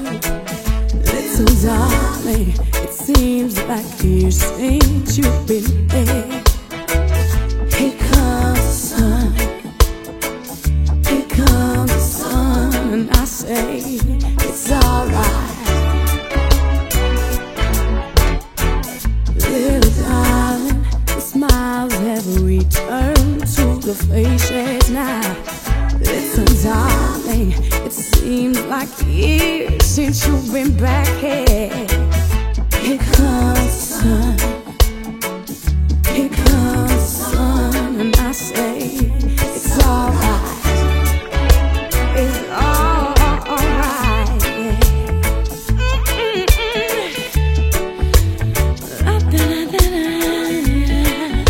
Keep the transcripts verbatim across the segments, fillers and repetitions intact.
Little darling, it seems like years since you've been there. Here comes the sun, here comes the sun, and I say it's alright. Little darling, the smiles have returned to the faces now. Little darling, it seems like years since you've been back here. Here comes the sun, here comes the sun, and I say it's alright, it's all alright, yeah. La, da, da, da, da.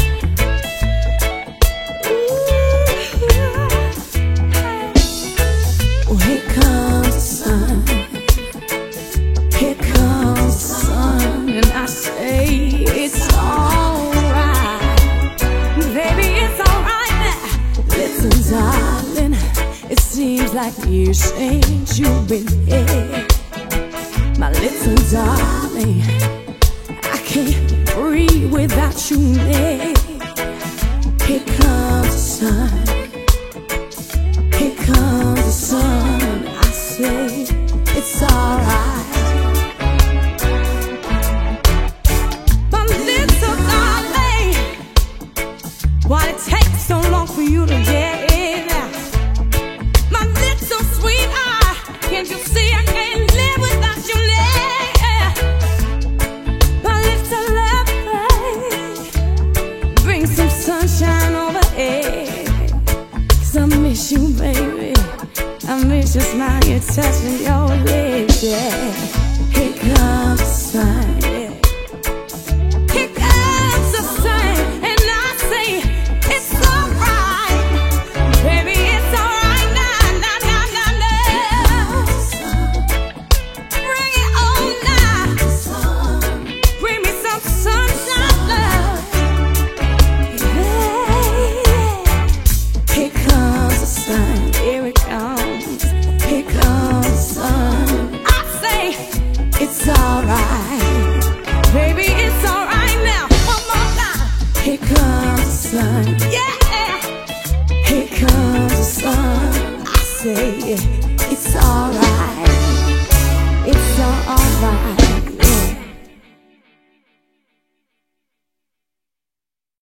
Ooh. Here comes the sun, here comes the sun, and I say it's alright, baby, it's alright now. Listen, darling, it seems like years since you've been here. My little darling, I can't breathe without you near. Here comes the sun, here comes the sun, I say it's alright. My little darling, why it takes so long for you to get in? My little sweetheart, can't you see I can't live without you now? My little love, bring some sunshine over here. 'Cause I miss you, baby, I miss your smile, your touch, and your lips, yeah. Here comes the sun, yeah. Here comes the sun, and I say it's alright, baby, it's alright now, now, now, now, now. Bring it on now, bring me some sunshine, love. Yeah. Here comes the sun, here it comes, here comes the sun. I say it's alright, baby, it's alright now. One more time. Here comes the sun, yeah. Here comes the sun. I say